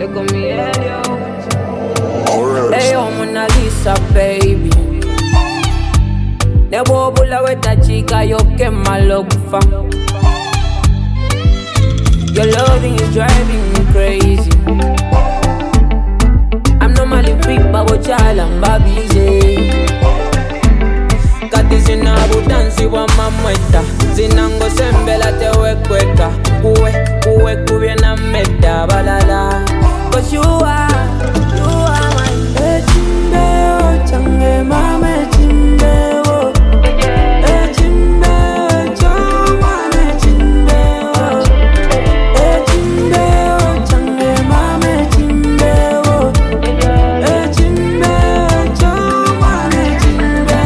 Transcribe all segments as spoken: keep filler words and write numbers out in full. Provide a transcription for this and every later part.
te con mi helio. Hey, yo, Mona Lisa, baby. De bobo la esta chica, yo que malo bufa. Your loving is driving me crazy. I'm normally free, but what y'all I'm babies. Kati sinabutansi wa mamweta. Zinango sembela te wekweka. Uwe, uwe kubye na meta balala. Cause you are, you are my Echimbe, change mame chimbe. Echimbe, chomane chimbe. Echimbe, change mame chimbe. Echimbe, chomane chimbe.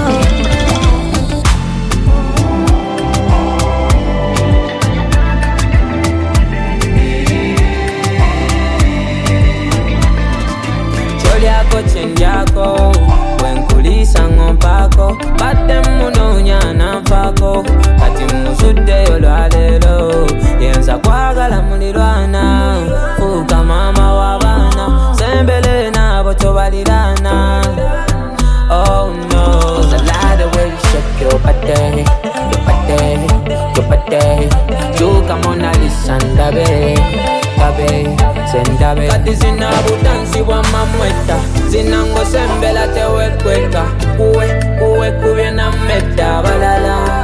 Choliako chenjako, wenkulisa ngompako. Bate muno nyana fako, kati musude yolwalelo. Yenza kwagala mulirwana, fuka mama wabana. Sembele nabo tobalirana. Oh no, there's a lot of way you shake your body, your body, your body. You come on, Alice and Dabe, Dabe, Sendabe. Kati sinabutansi wa mamweta. Zinango sembela te wekweka. Uwe, uwe kubye na meta balala.